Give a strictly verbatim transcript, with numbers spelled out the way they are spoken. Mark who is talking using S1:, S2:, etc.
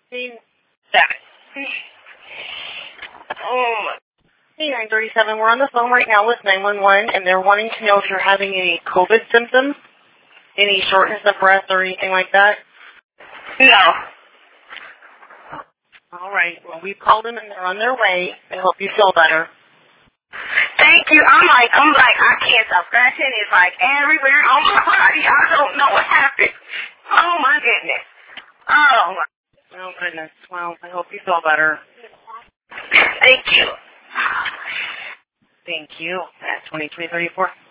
S1: Seven. Oh, my. Hey, nine thirty-seven, we're on the phone right now with nine one one, and they're wanting to know if you're having any COVID symptoms, any shortness of breath or anything like that.
S2: No.
S1: All right, well, we've called them, and they're on their way. I hope you feel better.
S2: Thank you. I'm like, I'm like, I can't stop scratching. It's like everywhere on my body. I don't know what happened. Oh, my goodness. Oh, my.
S1: Oh, goodness. Well, I hope you feel better.
S2: Thank you.
S1: Thank you. At twenty-three thirty-four.